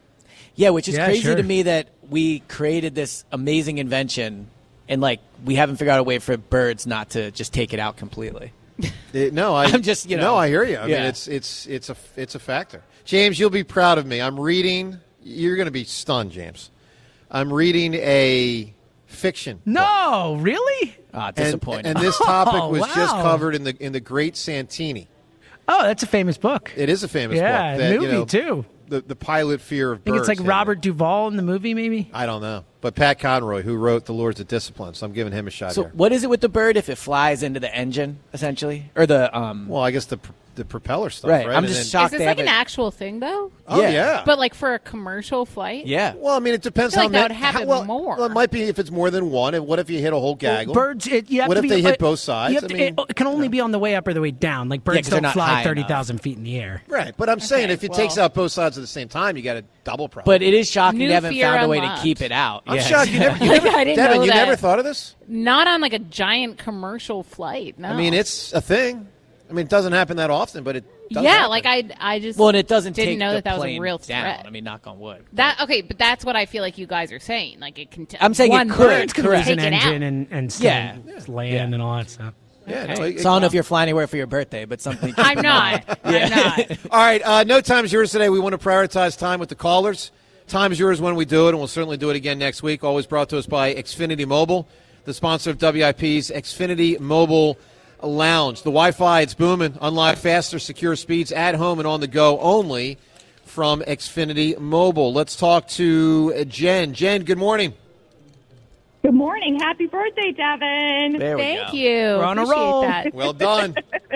yeah. Which is Yeah, crazy sure. to me that we created this amazing invention and like we haven't figured out a way for birds not to just take it out completely. It- no, I, I'm just, you know. No, I hear you. I mean, Yeah. it's it's it's a it's a factor. James, you'll be proud of me. I'm reading. You're going to be stunned, James. I'm reading a fiction. No, really? Ah, And, disappointing. and this topic Oh, was just wow. covered in the in the Great Santini. Oh, that's a famous book. It is a famous Yeah, book. That, movie, you know, too. The the pilot fear of I think birds. it's like had Robert Duvall in the movie, maybe? I don't know, but Pat Conroy, who wrote The Lords of Discipline, so I'm giving him a shot so here. what is it with the bird if it flies into the engine essentially or the um? Well, I guess the pr- the propeller stuff, Right, right? I'm And just then- shocked. Is they this like have an it- actual thing, though? Oh yeah. Yeah. But like for a commercial flight? Yeah. Well, I mean, it depends I how feel like that many. would happen how, well, more. well, it might be if it's more than one. And what if you hit a whole gaggle? Birds, it, you have What to if be, they hit uh, both sides? you have I to- mean, it can only be on the way up or the way down. Like birds 'cause they're don't not fly high thirty thousand feet in the air. Right, but I'm saying Okay, if it well- takes out both sides at the same time, you got a double problem. But it is shocking New they haven't fear found a way unlocked. to keep it out. I'm Yeah. shocked you never, you Like, never I didn't Devin, know you that. never thought of this? Not on like a giant commercial flight. No. I mean, it's a thing. I mean, it doesn't happen that often, but it does yeah. happen. Like I, I just Well, and it doesn't didn't take know the that that was a plane real down. threat. I mean, knock on wood. That okay, but that's what I feel like you guys are saying. Like it can. T- I'm saying it one could, bird Birds can can lose take an it engine out. and, and still Yeah. land and all that stuff. Yeah, no, it- So I don't know if you're flying anywhere for your birthday, but something. I'm not. I'm not. All right, uh, no time's yours today. We want to prioritize time with the callers. Time's yours when we do it, and we'll certainly do it again next week. Always brought to us by Xfinity Mobile, the sponsor of W I P's Xfinity Mobile Lounge. The Wi-Fi, it's booming. Unlock faster, secure speeds at home and on the go only from Xfinity Mobile. Let's talk to Jen. Jen, good morning. Good morning. Happy birthday, Devin. There we Thank go. you. We're on a Appreciate roll. that. Well done.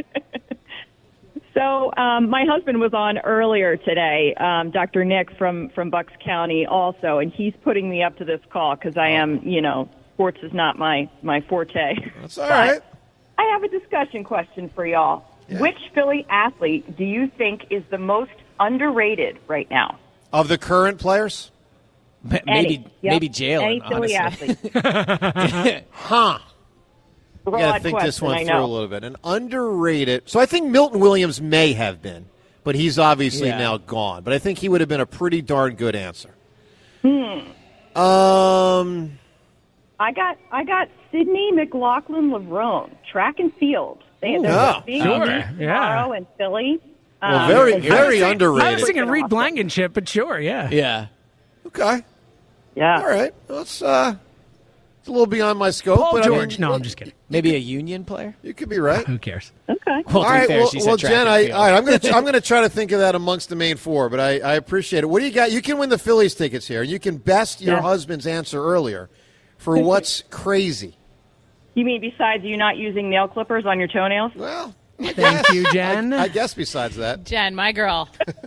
So um, my husband was on earlier today, um, Doctor Nick from, from Bucks County also, and he's putting me up to this call because I am, you know, sports is not my, my forte. That's all But right. I have a discussion question for y'all. Yeah. Which Philly athlete do you think is the most underrated right now? Of the current players? M- Any. Maybe Yep. maybe Jalen. Any Philly honestly. athlete. Huh. Broad Yeah, I think question, this one I through a know. little bit. An underrated. So I think Milton Williams may have been, but he's obviously Yeah. now gone. But I think he would have been a pretty darn good answer. Hmm. Um, I got I got Sydney McLaughlin Laverne, track and field. They, Ooh, they're yeah. big Sure, meet yeah. tomorrow in Philly. well, Um, very, and- very I was underrated. thinking Reed Awesome. Blankenship, but sure, yeah. Yeah. Okay. Yeah. All right. Well, it's, uh, it's a little beyond my scope. Paul but I George. mean, No, I'm just kidding. Maybe a Union player. You could be right. Who cares? Okay. Well, All to be right, fair, well, she well said track Jen, and I, field. all right, I'm going to I'm going to try to think of that amongst the main four, but I, I appreciate it. What do you got? You can win the Phillies tickets here. You can best your Yeah. husband's answer earlier for what's crazy. You mean besides you not using nail clippers on your toenails? Well, Thank you, Jen. I guess besides that. Jen, my girl.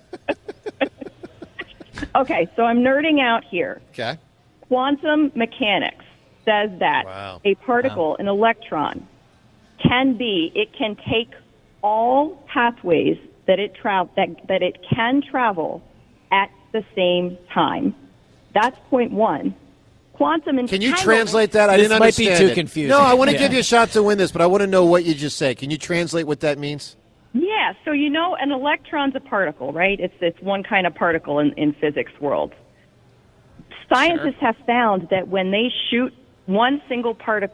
Okay, so I'm nerding out here. Okay. Quantum mechanics says that Wow. a particle, an electron, can be, it can take all pathways that it tra- that, that it can travel at the same time. That's point one. Quantum Can you entanglement- translate that? I This didn't might be understand too it. confusing. No, I want to Yeah. give you a shot to win this, but I want to know what you just said. Can you translate what that means? Yeah, so you know an electron's a particle, right? It's it's one kind of particle in, in physics world. Scientists have found that when they shoot one single particle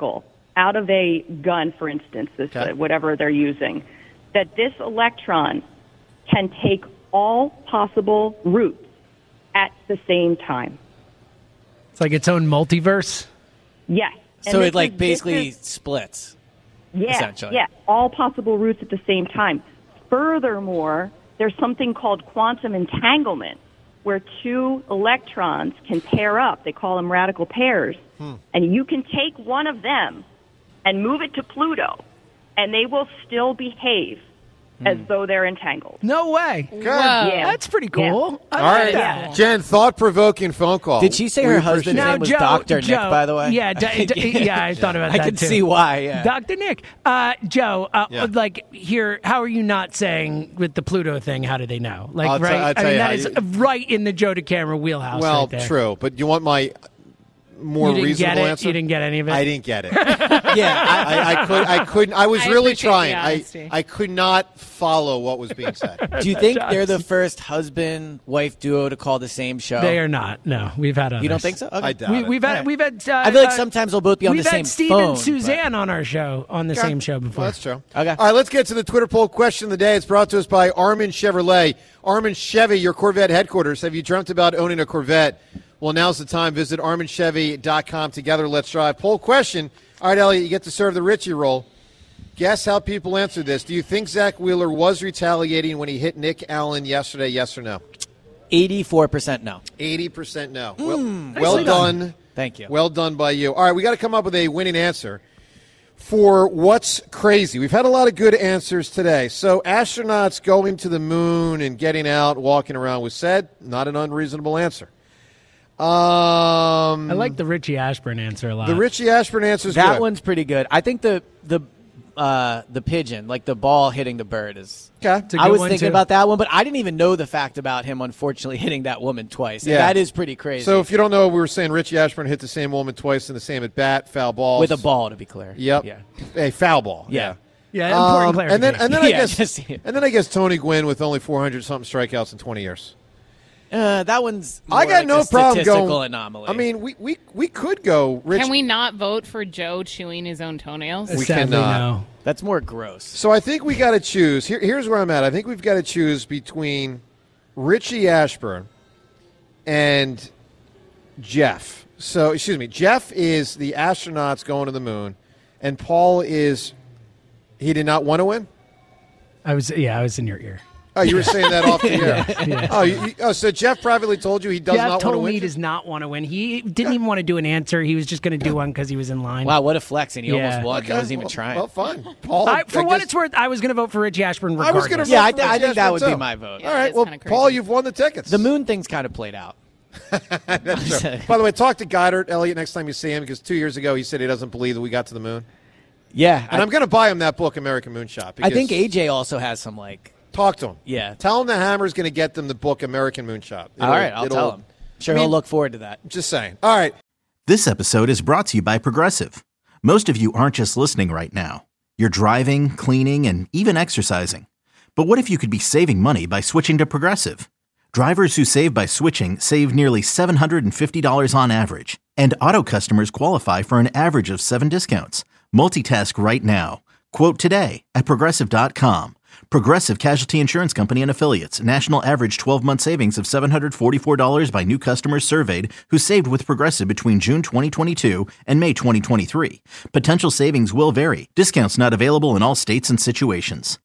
out of a gun, for instance, this, Okay. uh, whatever they're using, that this electron can take all possible routes at the same time. It's like its own multiverse. Yes. And So this it like is- this basically is- splits. Yeah, essentially. yeah, all possible routes at the same time. Furthermore, there's something called quantum entanglement, where two electrons can pair up. They call them radical pairs. Hmm. And you can take one of them and move it to Pluto, and they will still behave as though they're entangled. No way. Good. Yeah. That's pretty cool. I All like right, that. Jen, thought-provoking phone call. Did she say We her appreciate husband's it. Now, name was Joe- Doctor Nick, Joe- by the way? Yeah, d- d- yeah, I thought about I that can too. see why, yeah. Doctor Nick. Uh, Joe, uh, Yeah. like here, how are you not saying with the Pluto thing? How do they know? Like, I'll tell- right? I'll I tell mean, you that how is you- right in the Joe DeCamera wheelhouse. Well, right there. true, but you want my more You didn't reasonable get it? answer? You didn't get any of it? I didn't get it. Yeah, I, I, I could. I couldn't. I was I really appreciate trying. the I, honesty. I could not follow what was being said. Do you think they're the first husband-wife duo to call the same show? They are not. No, we've had others. You don't think so? Okay. I doubt We, it. we've had. Alright. We've had. Uh, I feel like uh, sometimes they'll both be on we've the same had Steve phone. and but- Suzanne on our show on the Okay. same show before. Well, that's true. Okay. All right, let's get to the Twitter poll question of the day. It's brought to us by Armin Chevrolet. Armin Chevy, your Corvette headquarters. Have you dreamt about owning a Corvette? Well, now's the time. Visit armin chevy dot com. Together, let's drive. Poll question. All right, Elliot, you get to serve the Richie roll. Guess how people answered this. Do you think Zach Wheeler was retaliating when he hit Nick Allen yesterday, yes or no? eighty-four percent no. eighty percent no. well, Mm, well nicely done. done. Thank you. Well done by you. All right, we got to come up with a winning answer for what's crazy. We've had a lot of good answers today. So astronauts going to the moon and getting out, walking around was said. Not an unreasonable answer. Um, I like the Richie Ashburn answer a lot. the Richie Ashburn answer is That good. one's pretty good. I think the the uh, the pigeon, like the ball hitting the bird, is. Okay. It's a I good was one, thinking too. about that one, but I didn't even know the fact about him unfortunately hitting that woman twice. And Yeah. that is pretty crazy. So if you don't know, we were saying Richie Ashburn hit the same woman twice in the same at bat, foul balls. with a ball, to be clear. Yep. Yeah. A foul ball. Yeah. Yeah, important Um, and then, clarification. and then I Yeah, guess, just- and then I guess Tony Gwynn with only four hundred something strikeouts in twenty years. Uh, that one's. I more got like no a problem statistical going. anomaly. I mean, we, we we could go. Rich, Can we not vote for Joe chewing his own toenails? We Sadly, cannot. no. that's more gross. So I think we got to choose. Here, here's where I'm at. I think we've got to choose between Richie Ashburn and Jeff. So excuse me, Jeff is the astronauts going to the moon, and Paul is he did not want to win. I was. Yeah, I was in your ear. Oh, you were saying that off the air. Yeah. Oh, you, you- oh, so Jeff privately told you he does Jeff not want to told me win. he does not want to win. He didn't even want to do an answer. He was just going to do one because he was in line. Wow, what a flex, and he Yeah. almost won. Okay, I wasn't even well, trying. Well, fine, Paul. I, for I what guess- it's worth, I was going to vote for Richie Ashburn I regardless. was going to. Yeah, I th- I think that would be my vote. All right, it's well, kinda Paul, crazy. you've won the tickets. The moon thing's kind of played out. That's true. By the way, talk to Goddard, Elliot, next time you see him, because two years ago he said he doesn't believe that we got to the moon. Yeah, And I, I'm going to buy him that book, American Moonshot. I think because- A J also has some like. Talk to him. Yeah. Tell him the Hammer's going to get them the book, American Moonshot. All right, I'll tell him. Sure, I mean- he'll look forward to that. Just saying. All right. This episode is brought to you by Progressive. Most of you aren't just listening right now. You're driving, cleaning, and even exercising. But what if you could be saving money by switching to Progressive? Drivers who save by switching save nearly seven hundred fifty dollars on average. And auto customers qualify for an average of seven discounts. Multitask right now. Quote today at Progressive dot com. Progressive Casualty Insurance Company and Affiliates. National average twelve-month savings of seven hundred forty-four dollars by new customers surveyed who saved with Progressive between June twenty twenty-two and May twenty twenty-three. Potential savings will vary. Discounts not available in all states and situations.